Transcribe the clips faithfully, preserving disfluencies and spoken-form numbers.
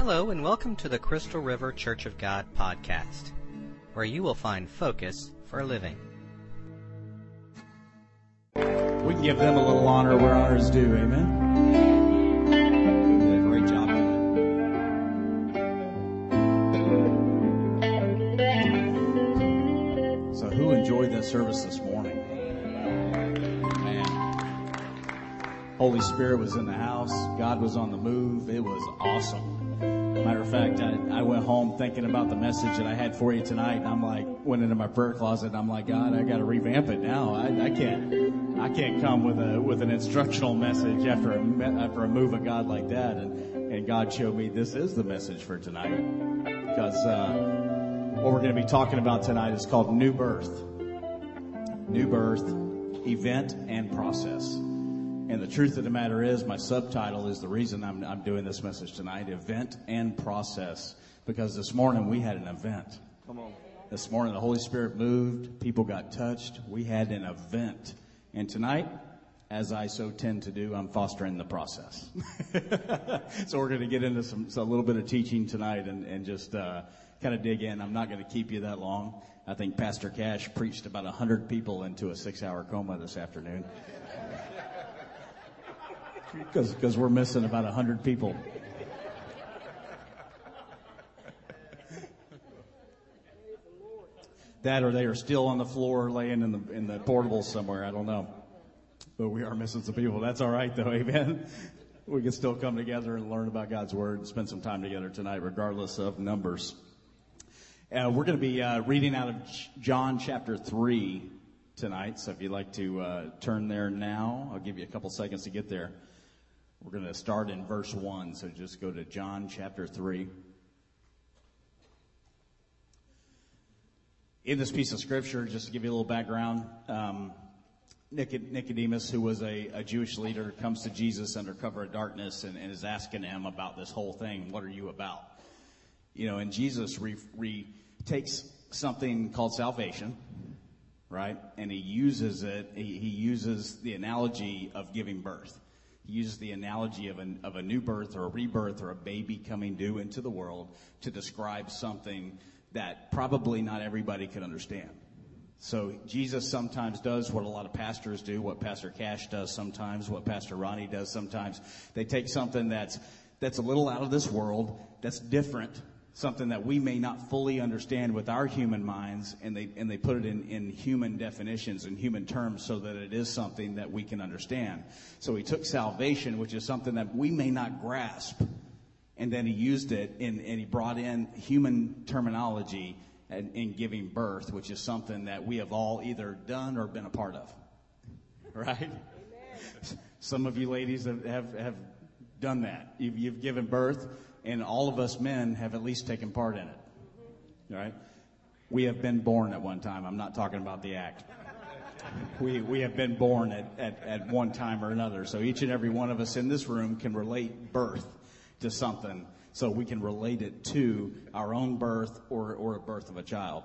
Hello and welcome to the Crystal River Church of God podcast, where you will find focus for living. We can give them a little honor where honor is due, amen? They did a great job of it. So who enjoyed that service this morning? Man. Holy Spirit was in the house. God was on the move. It was awesome. Matter of fact, I, I went home thinking about the message that I had for you tonight, and I'm like, went into my prayer closet, and I'm like, God, I got to revamp it now. I, I can't, I can't come with a with an instructional message after a after a move of God like that. And and God showed me this is the message for tonight, because uh, what we're going to be talking about tonight is called New Birth, New Birth, Event and Process. And the truth of the matter is, my subtitle is the reason I'm, I'm doing this message tonight, Event and Process. Because this morning we had an event. Come on. This morning the Holy Spirit moved. People got touched. We had an event. And tonight, as I so tend to do, I'm fostering the process. So we're going to get into some, so a little bit of teaching tonight and, and just uh, kind of dig in. I'm not going to keep you that long. I think Pastor Cash preached about one hundred people into a six-hour coma this afternoon. Because because we're missing about a hundred people. That or they are still on the floor laying in the in the portables somewhere. I don't know. But we are missing some people. That's all right though, amen. We can still come together and learn about God's Word and spend some time together tonight, regardless of numbers. Uh, we're going to be uh, reading out of John chapter three tonight. So if you'd like to uh, turn there now, I'll give you a couple seconds to get there. We're going to start in verse one, so just go to John chapter three. In this piece of scripture, just to give you a little background, um, Nicodemus, who was a, a Jewish leader, comes to Jesus under cover of darkness and, and is asking him about this whole thing. What are you about? You know, and Jesus re, re, takes something called salvation, right? And he uses it, he, he uses the analogy of giving birth. He uses the analogy of a, of a new birth or a rebirth or a baby coming due into the world to describe something that probably not everybody could understand. So Jesus sometimes does what a lot of pastors do, what Pastor Cash does sometimes, what Pastor Ronnie does sometimes. They take something that's that's a little out of this world, that's different, something that we may not fully understand with our human minds, and they and they put it in, in human definitions and human terms so that it is something that we can understand. So he took salvation, which is something that we may not grasp, and then he used it in, and he brought in human terminology in, in giving birth, which is something that we have all either done or been a part of. Right? Amen. Some of you ladies have, have, have done that. You've, you've given birth. And all of us men have at least taken part in it, right? We have been born at one time. I'm not talking about the act. We we have been born at, at, at one time or another. So each and every one of us in this room can relate birth to something. So we can relate it to our own birth or, or a birth of a child.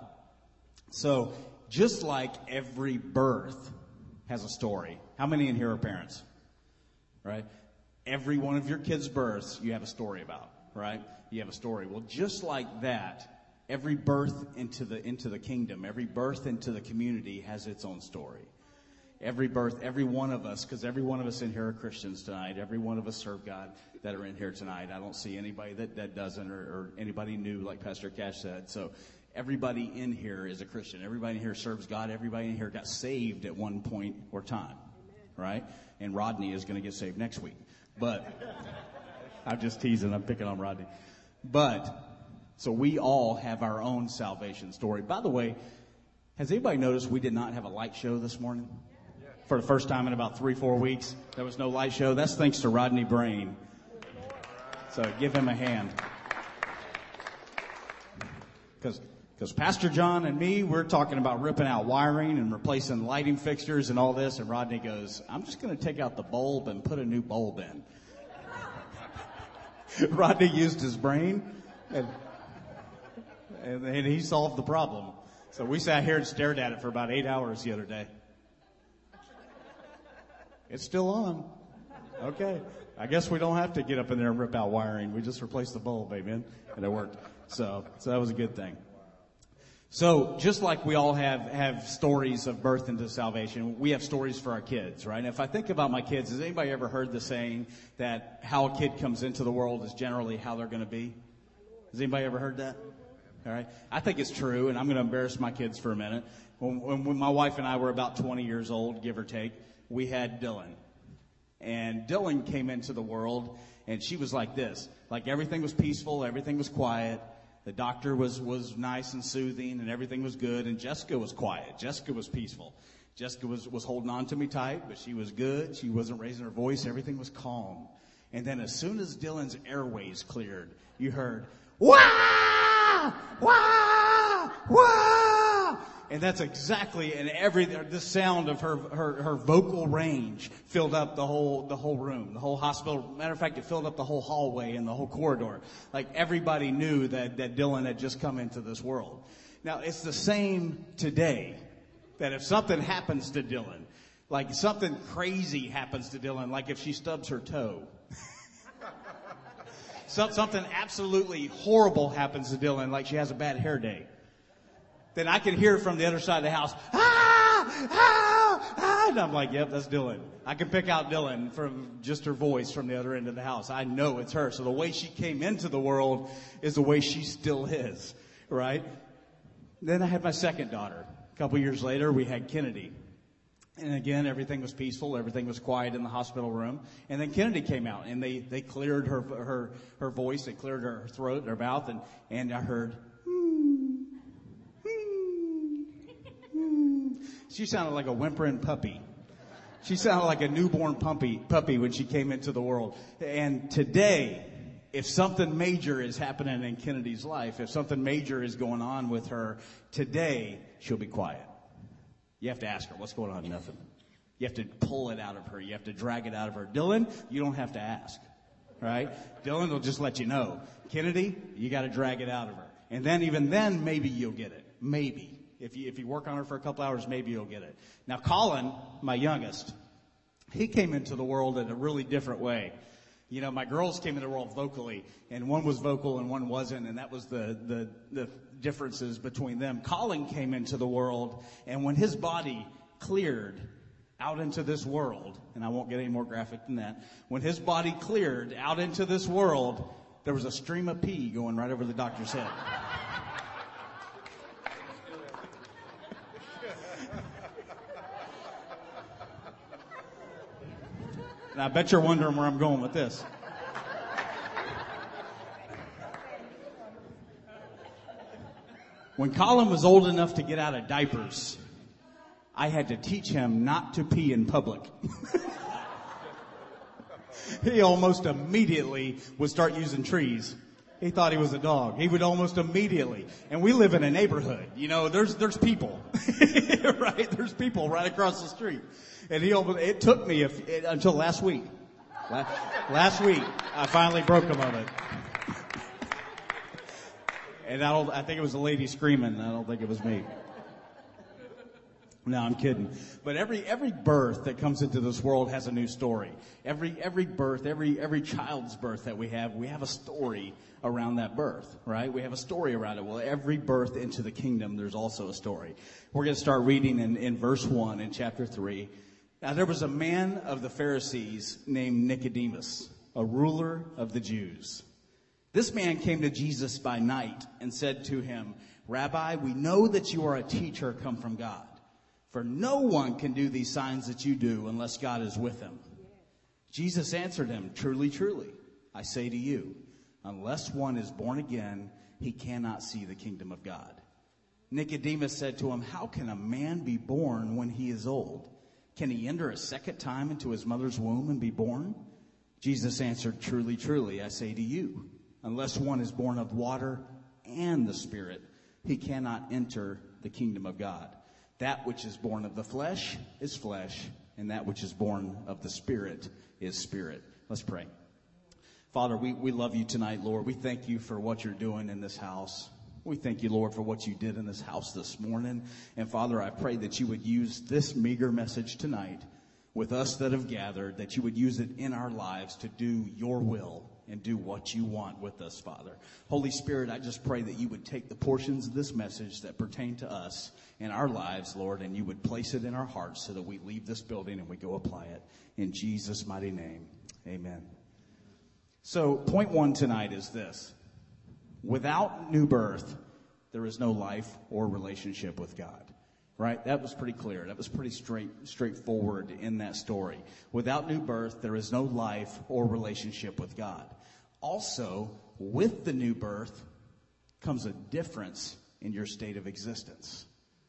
So just like every birth has a story. How many in here are parents? Right? Every one of your kids' births you have a story about. Right? You have a story. Well, just like that, every birth into the into the kingdom, every birth into the community has its own story. Every birth, every one of us, because every one of us in here are Christians tonight. Every one of us serve God that are in here tonight. I don't see anybody that, that doesn't or, or anybody new, like Pastor Cash said. So everybody in here is a Christian. Everybody in here serves God. Everybody in here got saved at one point or time. Right? And Rodney is going to get saved next week. But I'm just teasing. I'm picking on Rodney. But, so we all have our own salvation story. By the way, has anybody noticed we did not have a light show this morning? For the first time in about three, four weeks, there was no light show. That's thanks to Rodney Brain. So give him a hand. Because because Pastor John and me, we're talking about ripping out wiring and replacing lighting fixtures and all this. And Rodney goes, I'm just going to take out the bulb and put a new bulb in. Rodney used his brain, and, and, and he solved the problem. So we sat here and stared at it for about eight hours the other day. It's still on. Okay. I guess we don't have to get up in there and rip out wiring. We just replaced the bulb, amen? And it worked. So, so that was a good thing. So just like we all have, have stories of birth into salvation, we have stories for our kids, right? And if I think about my kids, has anybody ever heard the saying that how a kid comes into the world is generally how they're going to be? Has anybody ever heard that? All right. I think it's true, and I'm going to embarrass my kids for a minute. When, when, when my wife and I were about twenty years old, give or take, we had Dylan. And Dylan came into the world, and she was like this. Like everything was peaceful, everything was quiet. The doctor was, was nice and soothing, and everything was good. And Jessica was quiet. Jessica was peaceful. Jessica was, was holding on to me tight, but she was good. She wasn't raising her voice. Everything was calm. And then as soon as Dylan's airways cleared, you heard, wah! Wah! Wah! And that's exactly, and every, the sound of her, her, her vocal range filled up the whole, the whole room, the whole hospital. Matter of fact, it filled up the whole hallway and the whole corridor. Like everybody knew that, that Dylan had just come into this world. Now, it's the same today, that if something happens to Dylan, like something crazy happens to Dylan, like if she stubs her toe, so, something absolutely horrible happens to Dylan, like she has a bad hair day, then I can hear from the other side of the house, ah, ah, ah, and I'm like, yep, that's Dylan. I can pick out Dylan from just her voice from the other end of the house. I know it's her. So the way she came into the world is the way she still is, right? Then I had my second daughter. A couple years later, we had Kennedy. And again, everything was peaceful. Everything was quiet in the hospital room. And then Kennedy came out, and they, they cleared her, her, her voice. They cleared her throat, her mouth, and, and I heard, she sounded like a whimpering puppy. She sounded like a newborn puppy, puppy when she came into the world. And today, if something major is happening in Kennedy's life, if something major is going on with her, today, she'll be quiet. You have to ask her, what's going on? Nothing. You have to pull it out of her. You have to drag it out of her. Dylan, you don't have to ask, right? Dylan will just let you know. Kennedy, you got to drag it out of her. And then, even then, maybe you'll get it. Maybe. If you, if you work on her for a couple hours, maybe you'll get it. Now, Colin, my youngest, he came into the world in a really different way. You know, my girls came into the world vocally, and one was vocal and one wasn't, and that was the, the, the differences between them. Colin came into the world, and when his body cleared out into this world, and I won't get any more graphic than that, when his body cleared out into this world, there was a stream of pee going right over the doctor's head. And I bet you're wondering where I'm going with this. When Colin was old enough to get out of diapers, I had to teach him not to pee in public. He almost immediately would start using trees. He thought he was a dog. He would almost immediately. And we live in a neighborhood. You know, there's there's people. Right? There's people right across the street. And he almost, it took me a, it, until last week. Last, last week, I finally broke him of it. And I don't, I think it was a lady screaming. I don't think it was me. No, I'm kidding. But every, every birth that comes into this world has a new story. Every, every birth, every, every child's birth that we have, we have a story around that birth, right? We have a story around it. Well, every birth into the kingdom, there's also a story. We're going to start reading in, in verse one in chapter three. Now, there was a man of the Pharisees named Nicodemus, a ruler of the Jews. This man came to Jesus by night and said to him, Rabbi, we know that you are a teacher come from God. For no one can do these signs that you do unless God is with him. Jesus answered him, Truly, truly, I say to you, unless one is born again, he cannot see the kingdom of God. Nicodemus said to him, How can a man be born when he is old? Can he enter a second time into his mother's womb and be born? Jesus answered, Truly, truly, I say to you, unless one is born of water and the Spirit, he cannot enter the kingdom of God. That which is born of the flesh is flesh, and that which is born of the Spirit is spirit. Let's pray. Father, we, we love you tonight, Lord. We thank you for what you're doing in this house. We thank you, Lord, for what you did in this house this morning. And Father, I pray that you would use this meager message tonight, with us that have gathered, that you would use it in our lives to do your will and do what you want with us, Father. Holy Spirit, I just pray that you would take the portions of this message that pertain to us in our lives, Lord, and you would place it in our hearts so that we leave this building and we go apply it. In Jesus' mighty name, amen. So point one tonight is this. Without new birth, there is no life or relationship with God. Right? That was pretty clear. That was pretty straight, straightforward in that story. Without new birth, there is no life or relationship with God. Also, with the new birth comes a difference in your state of existence.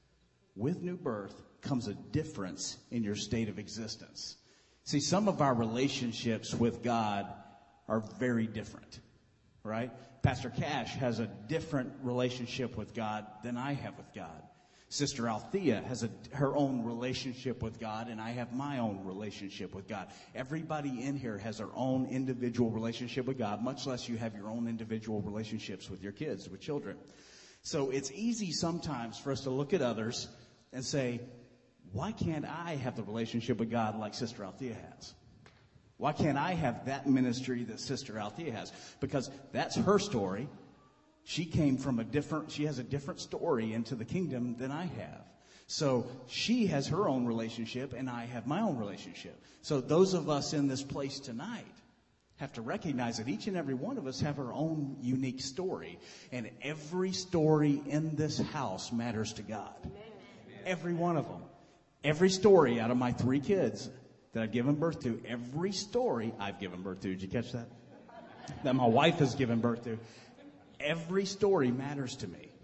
With new birth comes a difference in your state of existence. See, some of our relationships with God are very different, right? Pastor Cash has a different relationship with God than I have with God. Sister Althea has a, her own relationship with God, and I have my own relationship with God. Everybody in here has their own individual relationship with God, much less you have your own individual relationships with your kids, with children. So it's easy sometimes for us to look at others and say, why can't I have the relationship with God like Sister Althea has? Why can't I have that ministry that Sister Althea has? Because that's her story. She came from a different, she has a different story into the kingdom than I have. So she has her own relationship and I have my own relationship. So those of us in this place tonight have to recognize that each and every one of us have our own unique story. And every story in this house matters to God. Every one of them. Every story out of my three kids that I've given birth to, every story I've given birth to, did you catch that? That my wife has given birth to. Every story matters to me.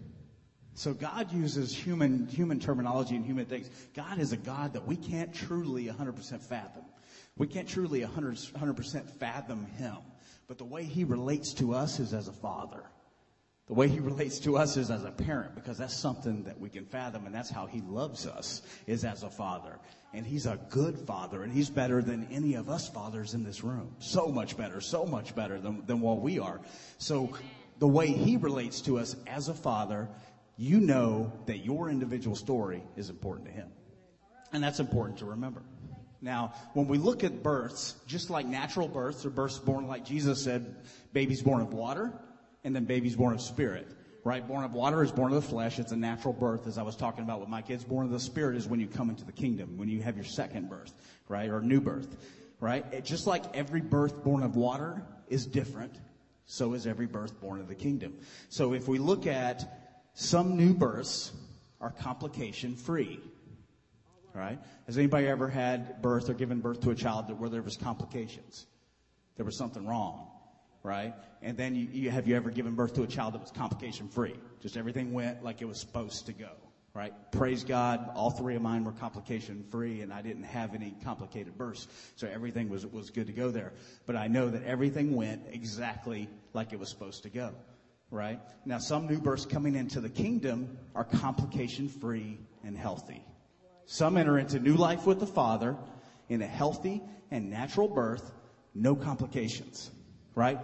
So God uses human human terminology and human things. God is a God that we can't truly one hundred percent fathom. We can't truly one hundred percent fathom him. But the way he relates to us is as a father. The way he relates to us is as a parent, because that's something that we can fathom, and that's how he loves us, is as a father. And he's a good father, and he's better than any of us fathers in this room. So much better, so much better than, than what we are. So the way he relates to us as a father, you know that your individual story is important to him. And that's important to remember. Now, when we look at births, just like natural births, or births born like Jesus said, babies born of water, and then babies born of spirit. Right? Born of water is born of the flesh. It's a natural birth, as I was talking about with my kids. Born of the spirit is when you come into the kingdom, when you have your second birth, right? Or new birth, right? It, just like every birth born of water is different, so is every birth born of the kingdom. So if we look at some new births are complication free, right? Has anybody ever had birth or given birth to a child that where there was complications? There was something wrong. Right? And then you, you have you ever given birth to a child that was complication free? Just everything went like it was supposed to go. Right? Praise God, all three of mine were complication free, and I didn't have any complicated births. So everything was was good to go there. But I know that everything went exactly like it was supposed to go. Right? Now some new births coming into the kingdom are complication free and healthy. Some enter into new life with the Father in a healthy and natural birth, no complications. Right?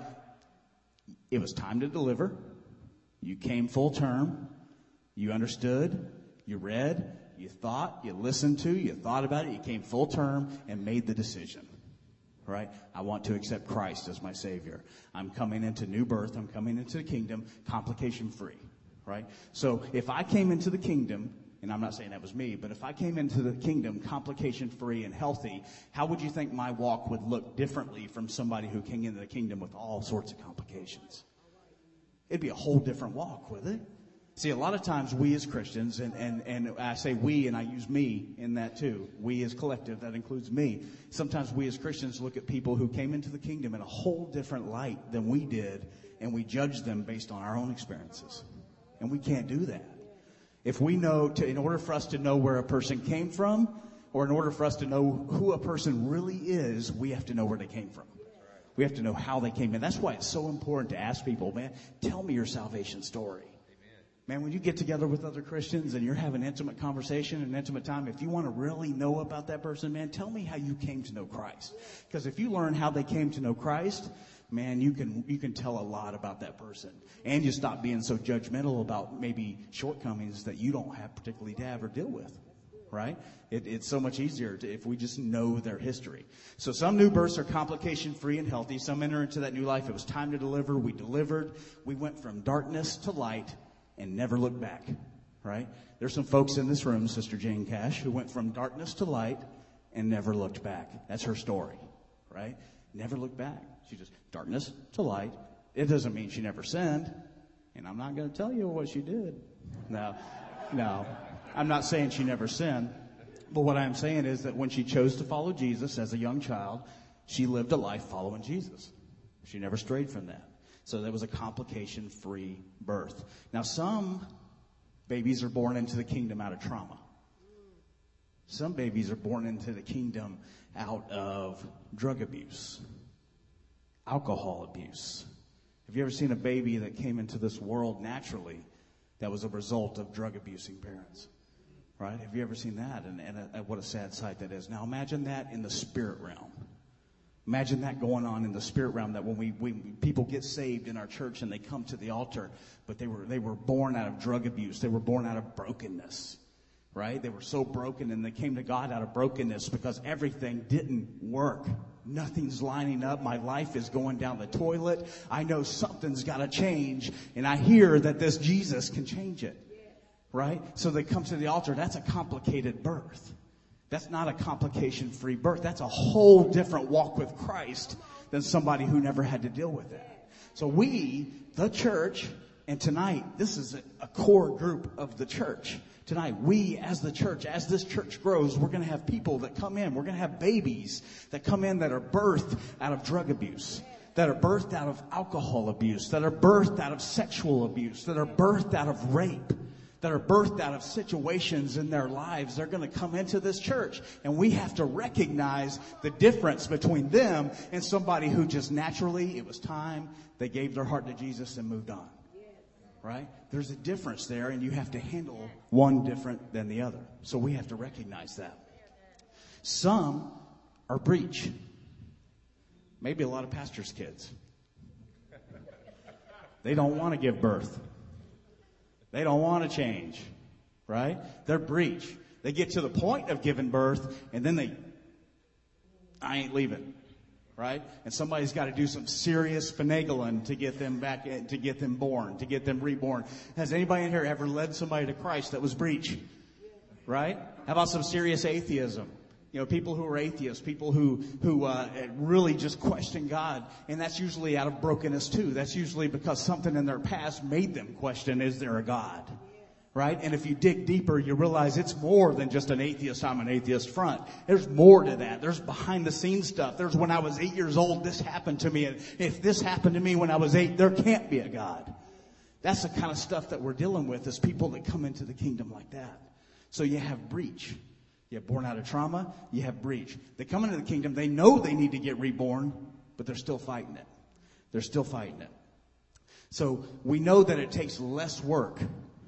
It was time to deliver. You came full term. You understood. You read. You thought. You listened to. You thought about it. You came full term and made the decision. Right? I want to accept Christ as my Savior. I'm coming into new birth. I'm coming into the kingdom complication free. Right? So if I came into the kingdom, and I'm not saying that was me, but if I came into the kingdom complication-free and healthy, how would you think my walk would look differently from somebody who came into the kingdom with all sorts of complications? It'd be a whole different walk, would it? See, a lot of times we as Christians, and, and, and I say we, and I use me in that too. We as collective, that includes me. Sometimes we as Christians look at people who came into the kingdom in a whole different light than we did, and we judge them based on our own experiences. And we can't do that. If we know, to, in order for us to know where a person came from, or in order for us to know who a person really is, we have to know where they came from. We have to know how they came in. That's why it's so important to ask people, man, tell me your salvation story. Man, when you get together with other Christians and you're having intimate conversation and intimate time, if you want to really know about that person, man, tell me how you came to know Christ. Because if you learn how they came to know Christ, man, you can you can tell a lot about that person. And you stop being so judgmental about maybe shortcomings that you don't have particularly to have or deal with. right? It, it's so much easier to, if we just know their history. So some new births are complication-free and healthy. Some enter into that new life. It was time to deliver. We delivered. We went from darkness to light and never looked back, right? There's some folks in this room, Sister Jane Cash, who went from darkness to light and never looked back. That's her story, right? Never looked back. She just, darkness to light. It doesn't mean she never sinned. And I'm not going to tell you what she did. No, no. I'm not saying she never sinned. But what I'm saying is that when she chose to follow Jesus as a young child, she lived a life following Jesus. She never strayed from that. So that was a complication-free birth. Now, some babies are born into the kingdom out of trauma. Some babies are born into the kingdom out of drug abuse, alcohol abuse. Have you ever seen a baby that came into this world naturally that was a result of drug abusing parents? Right? Have you ever seen that? And, and uh, what a sad sight that is. Now imagine that in the spirit realm. Imagine that going on in the spirit realm, that when we, we people get saved in our church and they come to the altar, but they were they were born out of drug abuse. They were born out of brokenness. Right? They were so broken, and they came to God out of brokenness because everything didn't work. Nothing's lining up. My life is going down the toilet. I know something's got to change, and I hear that this Jesus can change it. Right? So they come to the altar. That's a complicated birth. That's not a complication-free birth. That's a whole different walk with Christ than somebody who never had to deal with it. So we, the church, and tonight, this is a, a core group of the church. Tonight, we as the church, as this church grows, we're going to have people that come in. We're going to have babies that come in that are birthed out of drug abuse, that are birthed out of alcohol abuse, that are birthed out of sexual abuse, that are birthed out of rape, that are birthed out of situations in their lives. They're going to come into this church, and we have to recognize the difference between them and somebody who just naturally, it was time, they gave their heart to Jesus and moved on. Right? There's a difference there, and you have to handle one different than the other. So we have to recognize that. Some are breech. Maybe a lot of pastors' kids. They don't want to give birth. They don't want to change, right? They're breech. They get to the point of giving birth, and then they, I ain't leaving, right? And somebody's got to do some serious finagling to get them back, in, to get them born, to get them reborn. Has anybody in here ever led somebody to Christ that was breech, right? How about some serious atheism? You know, people who are atheists, people who, who uh, really just question God. And that's usually out of brokenness, too. That's usually because something in their past made them question, is there a God? Right? And if you dig deeper, you realize it's more than just an atheist, I'm an atheist front. There's more to that. There's behind-the-scenes stuff. There's when I was eight years old, this happened to me. And if this happened to me when I was eight, there can't be a God. That's the kind of stuff that we're dealing with as people that come into the kingdom like that. So you have breach. You have born out of trauma, you have breach. They come into the kingdom, they know they need to get reborn, but they're still fighting it. They're still fighting it. So we know that it takes less work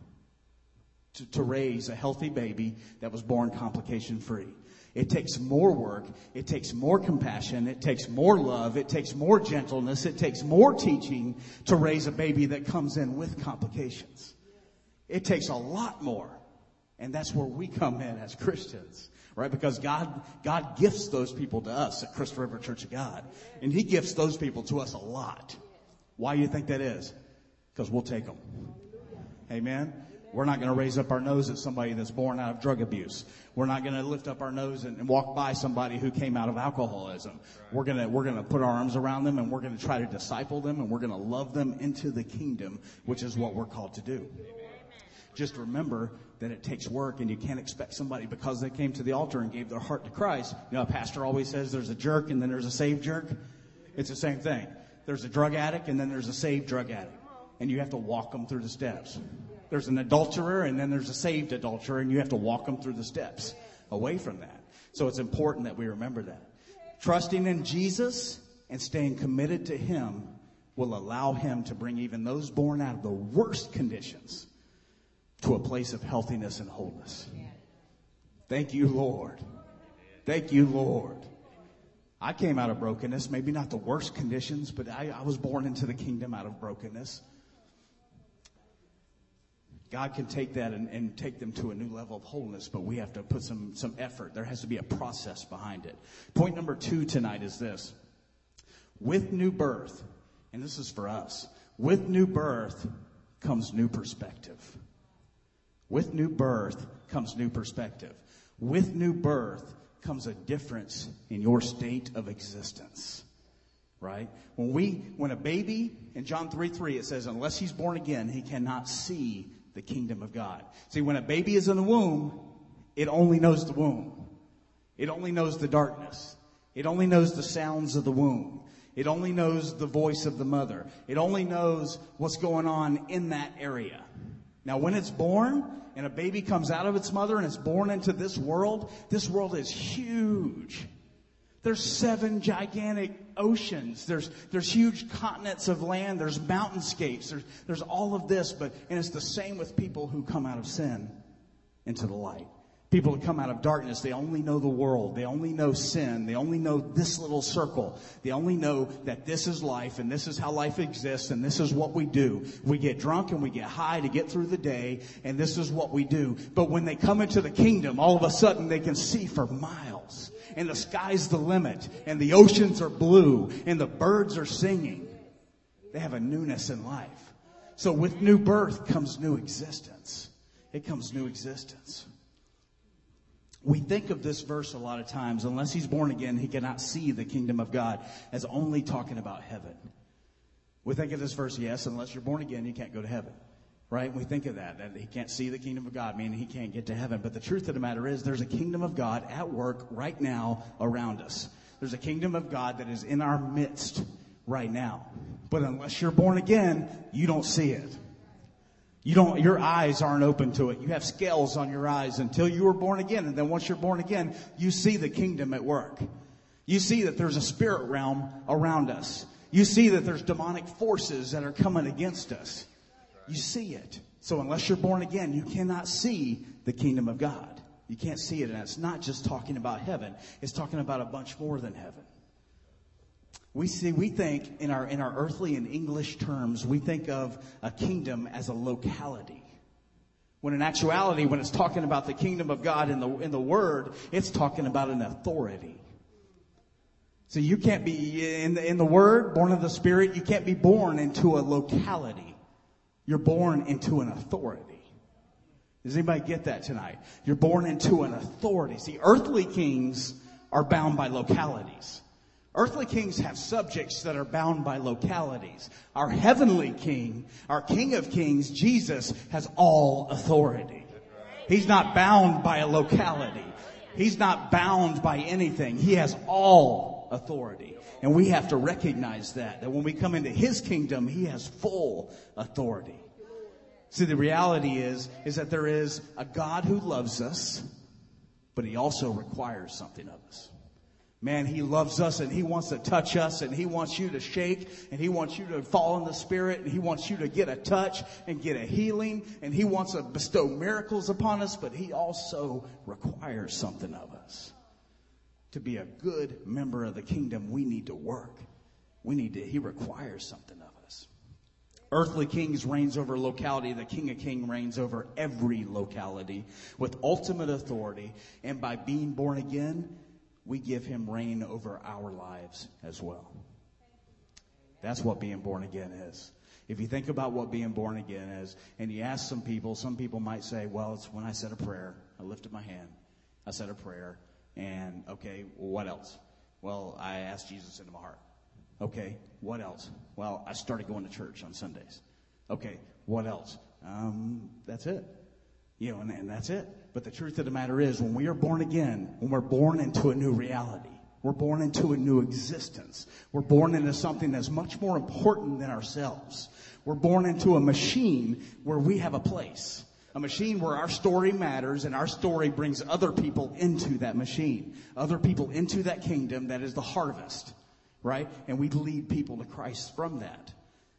to, to raise a healthy baby that was born complication-free. It takes more work, it takes more compassion, it takes more love, it takes more gentleness, it takes more teaching to raise a baby that comes in with complications. It takes a lot more. And that's where we come in as Christians, right? Because God, God gifts those people to us at Crystal River Church of God. And He gifts those people to us a lot. Why do you think that is? Because we'll take them. Amen? We're not going to raise up our nose at somebody that's born out of drug abuse. We're not going to lift up our nose and, and walk by somebody who came out of alcoholism. We're going to, we're going to put our arms around them, and we're going to try to disciple them, and we're going to love them into the kingdom, which is what we're called to do. Just remember that it takes work, and you can't expect somebody because they came to the altar and gave their heart to Christ. You know, a pastor always says there's a jerk and then there's a saved jerk. It's the same thing. There's a drug addict and then there's a saved drug addict. And you have to walk them through the steps. There's an adulterer and then there's a saved adulterer, and you have to walk them through the steps away from that. So it's important that we remember that. Trusting in Jesus and staying committed to Him will allow Him to bring even those born out of the worst conditions to a place of healthiness and wholeness. Thank you, Lord. Thank you, Lord. I came out of brokenness, maybe not the worst conditions, but I, I was born into the kingdom out of brokenness. God can take that and, and take them to a new level of wholeness, but we have to put some, some effort. There has to be a process behind it. Point number two tonight is this. With new birth, and this is for us, with new birth comes new perspective. With new birth comes new perspective. With new birth comes a difference in your state of existence. Right? When we, when a baby, in John three three, it says, unless he's born again, he cannot see the kingdom of God. See, when a baby is in the womb, it only knows the womb. It only knows the darkness. It only knows the sounds of the womb. It only knows the voice of the mother. It only knows what's going on in that area. Now, when it's born and a baby comes out of its mother and it's born into this world, this world is huge. There's seven gigantic oceans. There's there's huge continents of land. There's mountainscapes. There's there's all of this, but and it's the same with people who come out of sin into the light. People who come out of darkness, they only know the world. They only know sin. They only know this little circle. They only know that this is life and this is how life exists and this is what we do. We get drunk and we get high to get through the day, and this is what we do. But when they come into the kingdom, all of a sudden they can see for miles. And the sky's the limit, and the oceans are blue, and the birds are singing. They have a newness in life. So with new birth comes new existence. It comes new existence. We think of this verse a lot of times, unless he's born again, he cannot see the kingdom of God, as only talking about heaven. We think of this verse, yes, unless you're born again, you can't go to heaven. Right? We think of that, that he can't see the kingdom of God, meaning he can't get to heaven. But the truth of the matter is there's a kingdom of God at work right now around us. There's a kingdom of God that is in our midst right now. But unless you're born again, you don't see it. You don't, your eyes aren't open to it. You have scales on your eyes until you were born again. And then once you're born again, you see the kingdom at work. You see that there's a spirit realm around us. You see that there's demonic forces that are coming against us. You see it. So unless you're born again, you cannot see the kingdom of God. You can't see it. And it's not just talking about heaven. It's talking about a bunch more than heaven. We see, we think in our, in our earthly and English terms, we think of a kingdom as a locality. When in actuality, when it's talking about the kingdom of God in the, in the word, it's talking about an authority. So you can't be in the, in the word, born of the Spirit, you can't be born into a locality. You're born into an authority. Does anybody get that tonight? You're born into an authority. See, earthly kings are bound by localities. Earthly kings have subjects that are bound by localities. Our heavenly king, our King of Kings, Jesus, has all authority. He's not bound by a locality. He's not bound by anything. He has all authority. And we have to recognize that, that when we come into his kingdom, he has full authority. See, the reality is, is that there is a God who loves us, but he also requires something of us. Man, he loves us and he wants to touch us and he wants you to shake and he wants you to fall in the Spirit and he wants you to get a touch and get a healing and he wants to bestow miracles upon us, but he also requires something of us. To be a good member of the kingdom, we need to work. We need to, he requires something of us. Earthly kings reigns over locality. The King of Kings reigns over every locality with ultimate authority. And by being born again, we give him reign over our lives as well. That's what being born again is. If you think about what being born again is, and you ask some people, some people might say, well, it's when I said a prayer. I lifted my hand. I said a prayer. And, okay, well, what else? Well, I asked Jesus into my heart. Okay, what else? Well, I started going to church on Sundays. Okay, what else? Um, that's it. You know, and, and that's it. But the truth of the matter is, when we are born again, when we're born into a new reality, we're born into a new existence. We're born into something that's much more important than ourselves. We're born into a machine where we have a place. A machine where our story matters and our story brings other people into that machine. Other people into that kingdom that is the harvest. Right? And we lead people to Christ from that.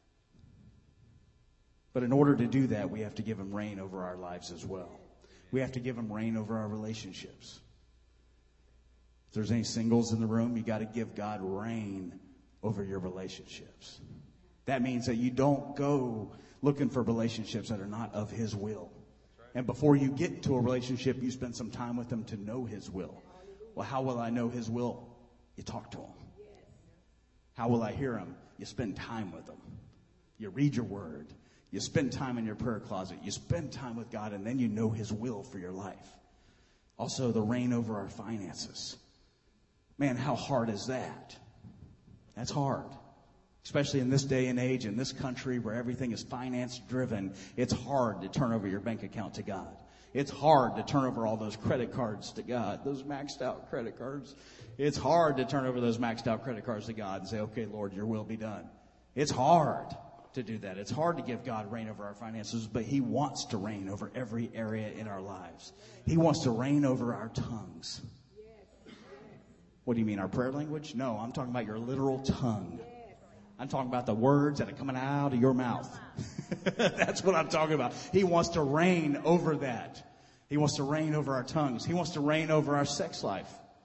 But in order to do that, we have to give him reign over our lives as well. We have to give him reign over our relationships. If there's any singles in the room, you got to give God reign over your relationships. That means that you don't go looking for relationships that are not of his will. And before you get to a relationship, you spend some time with him to know his will. Well, how will I know his will? You talk to him. How will I hear him? You spend time with him. You read your word. You spend time in your prayer closet. You spend time with God, and then you know his will for your life. Also, the reign over our finances. Man, how hard is that? That's hard. Especially in this day and age, in this country where everything is finance driven, it's hard to turn over your bank account to God. It's hard to turn over all those credit cards to God, those maxed out credit cards. It's hard to turn over those maxed out credit cards to God and say, okay, Lord, your will be done. It's hard to do that. It's hard to give God reign over our finances, but he wants to reign over every area in our lives. He wants to reign over our tongues. What do you mean, our prayer language? No, I'm talking about your literal tongue. I'm talking about the words that are coming out of your mouth. That's what I'm talking about. He wants to reign over that. He wants to reign over our tongues. He wants to reign over our sex life.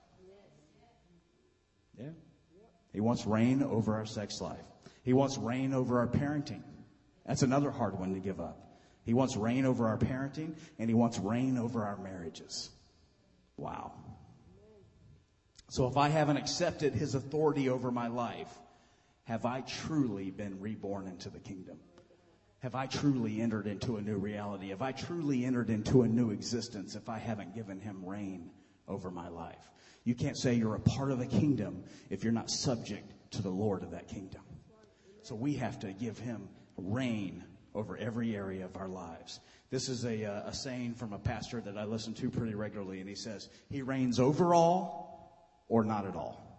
Yeah. He wants reign over our sex life. He wants reign over our parenting. That's another hard one to give up. He wants reign over our parenting, and he wants reign over our marriages. Wow. So if I haven't accepted his authority over my life, have I truly been reborn into the kingdom? Have I truly entered into a new reality? Have I truly entered into a new existence if I haven't given him reign over my life? You can't say you're a part of the kingdom if you're not subject to the Lord of that kingdom. So we have to give him reign over every area of our lives. This is a, a saying from a pastor that I listen to pretty regularly, and he says, he reigns over all or not at all.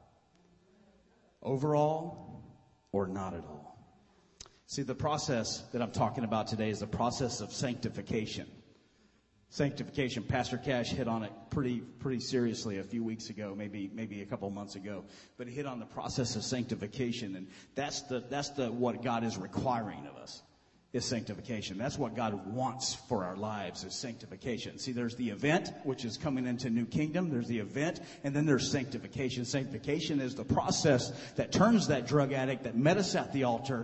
Overall or not at all. See, the process that I'm talking about today is the process of sanctification. Sanctification. Pastor Cash hit on it pretty pretty seriously a few weeks ago, maybe maybe a couple months ago. But he hit on the process of sanctification, and that's the that's the what God is requiring of us is sanctification. That's what God wants for our lives is sanctification. See, there's the event, which is coming into new kingdom. There's the event, and then there's sanctification. Sanctification is the process that turns that drug addict that met us at the altar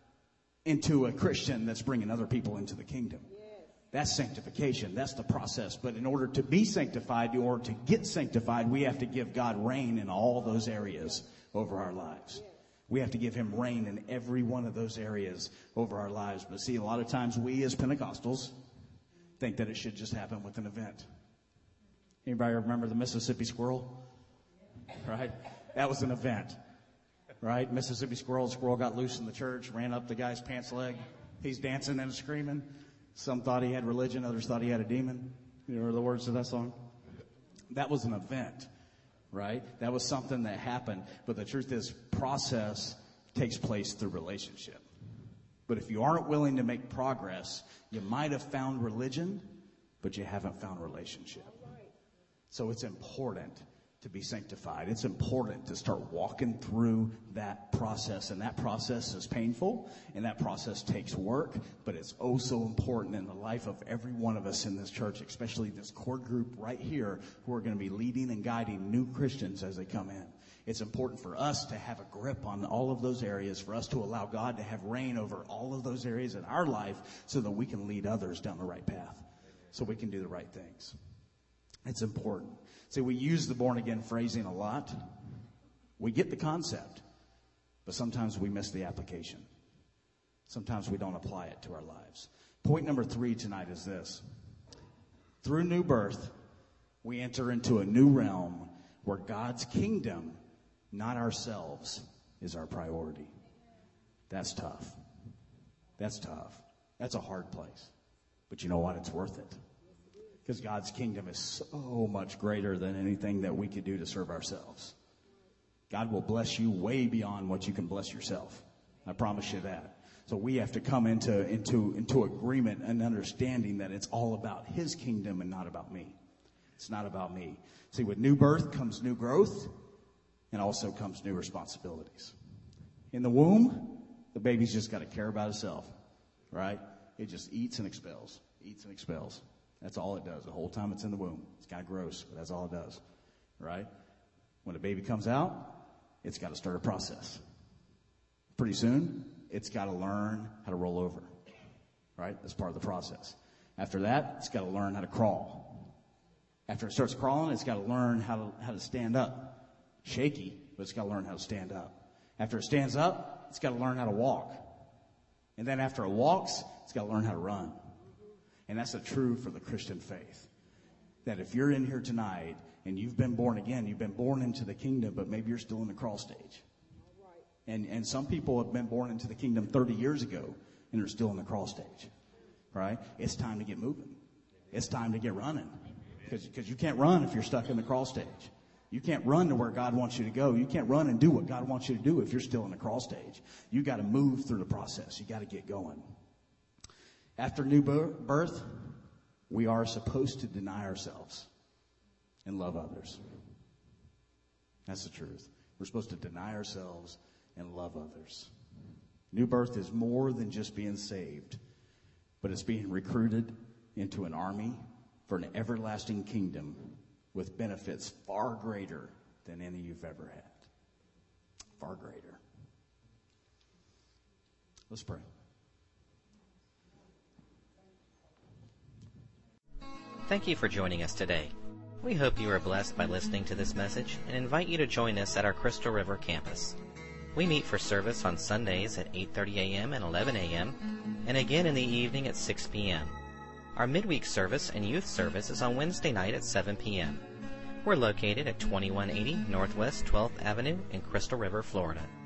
into a Christian that's bringing other people into the kingdom. That's sanctification. That's the process. But in order to be sanctified, in order to get sanctified, we have to give God reign in all those areas over our lives. We have to give him reign in every one of those areas over our lives. But see, a lot of times we as Pentecostals think that it should just happen with an event. Anybody remember the Mississippi squirrel? Right? That was an event. Right? Mississippi squirrel, the squirrel got loose in the church, ran up the guy's pants leg. He's dancing and screaming. Some thought he had religion, others thought he had a demon. You know the words to that song? That was an event, right? That was something that happened. But the truth is, process takes place through relationship. But if you aren't willing to make progress, you might have found religion, but you haven't found relationship. So it's important to be sanctified. It's important to start walking through that process. And that process is painful, and that process takes work, but it's oh so important in the life of every one of us in this church, especially this core group right here who are going to be leading and guiding new Christians as they come in. It's important for us to have a grip on all of those areas, for us to allow God to have reign over all of those areas in our life so that we can lead others down the right path, so we can do the right things. It's important. See, we use the born-again phrasing a lot. We get the concept, but sometimes we miss the application. Sometimes we don't apply it to our lives. Point number three tonight is this. Through new birth, we enter into a new realm where God's kingdom, not ourselves, is our priority. That's tough. That's tough. That's a hard place. But you know what? It's worth it. Because God's kingdom is so much greater than anything that we could do to serve ourselves. God will bless you way beyond what you can bless yourself. I promise you that. So we have to come into, into, into agreement and understanding that it's all about his kingdom and not about me. It's not about me. See, with new birth comes new growth, and also comes new responsibilities. In the womb, the baby's just got to care about itself, right? It just eats and expels, eats and expels. That's all it does. The whole time it's in the womb. It's kind of gross, but that's all it does, right? When a baby comes out, it's got to start a process. Pretty soon, it's got to learn how to roll over, right? That's part of the process. After that, it's got to learn how to crawl. After it starts crawling, it's got to learn how to, how to stand up. Shaky, but it's got to learn how to stand up. After it stands up, it's got to learn how to walk. And then after it walks, it's got to learn how to run. And that's the true for the Christian faith. That if you're in here tonight and you've been born again, you've been born into the kingdom, but maybe you're still in the crawl stage. And and some people have been born into the kingdom thirty years ago and are still in the crawl stage. Right? It's time to get moving. It's time to get running. Because because you can't run if you're stuck in the crawl stage. You can't run to where God wants you to go. You can't run and do what God wants you to do if you're still in the crawl stage. You got to move through the process. You got to get going. After new birth, we are supposed to deny ourselves and love others. That's the truth. We're supposed to deny ourselves and love others. New birth is more than just being saved, but it's being recruited into an army for an everlasting kingdom with benefits far greater than any you've ever had. Far greater. Let's pray. Thank you for joining us today. We hope you are blessed by listening to this message and invite you to join us at our Crystal River campus. We meet for service on Sundays at eight thirty a.m. and eleven a.m. and again in the evening at six p.m. Our midweek service and youth service is on Wednesday night at seven p.m. We're located at twenty-one eighty Northwest twelfth Avenue in Crystal River, Florida.